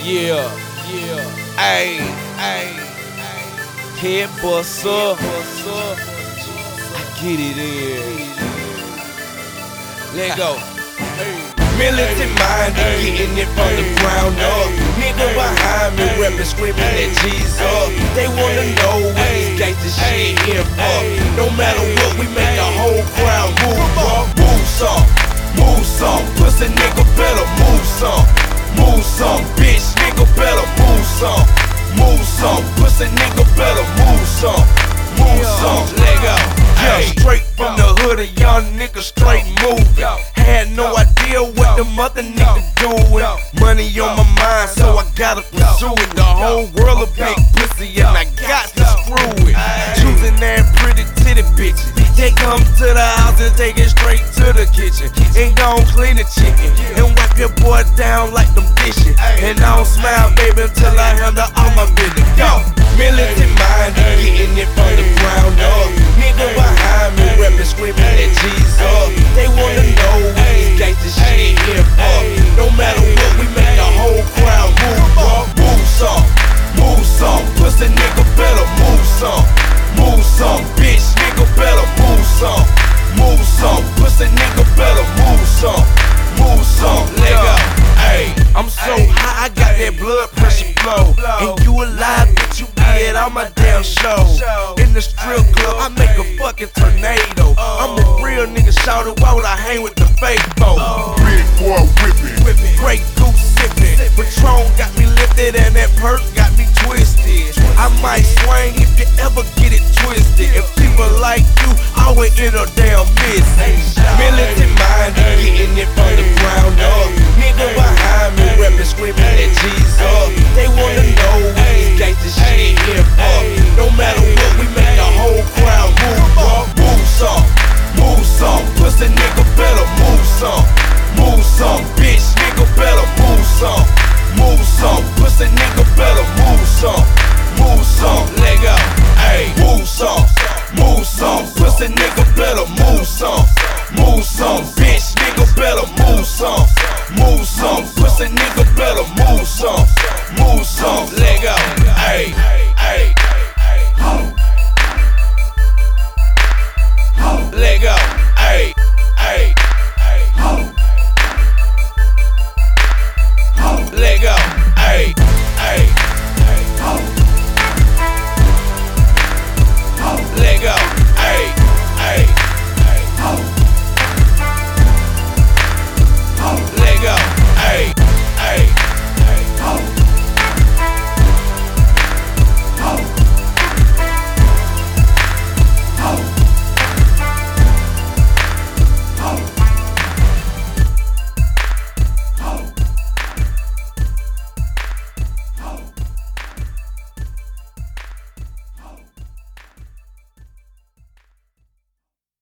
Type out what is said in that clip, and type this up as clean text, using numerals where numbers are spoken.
Yeah, ayy, head bust up, I get it in. Let go. Militant minded, getting it from the ground up. Nigga behind me, rapping, screaming that G's up. They wanna know what this gangsta shit here for. No matter what, we make the whole crowd move up. Move some, pussy nigga better move some, bitch nigga better move some, pussy nigga better move some, let go. Yeah, straight from the hood, a young nigga straight moving. Had no idea what the mother nigga doing. Money on my mind, so I gotta pursue it. The whole world a big pussy, and I got to screw it. Choosing that pretty titty bitches. They come to the house and take it straight to the kitchen. And gon' clean the chicken and wipe your boy down like them dishes. And I don't smile, baby, until I handle all my business. Go, militant minded, getting it from the ground up. Nigga behind me, rapping, screaming that G's up. They wanna know what this gangsta shit here for. No matter what, we make the whole crowd move up. Move some, pussy nigga better move some, bitch nigga better move some, pussy nigga better move some, let go. Ayy, I'm so high, I got that blood pressure flow. And you alive, bitch, you be at all my damn shows. In the strip club, I make a fucking tornado. I'm a real nigga, shout it, why would I hang with the fake folks? Big boy whippin', Great goose sippin', Patron got me lifted and that perk got me twisted. I might swing if you ever get it twisted. If people like you, I would end a damn miss. Militant minded, getting it from the ground up. Nigga behind me, rapping, screaming that G's up. They wanna know what this gangsta shit here for. No matter what, we make the whole crowd move up. Move some, pussy nigga better move some, bitch nigga better move some, pussy nigga better move some, let go. Ayy, move some, pussy nigga better move some, bitch nigga better move some, pussy nigga better move some, let go. Ayy, let go.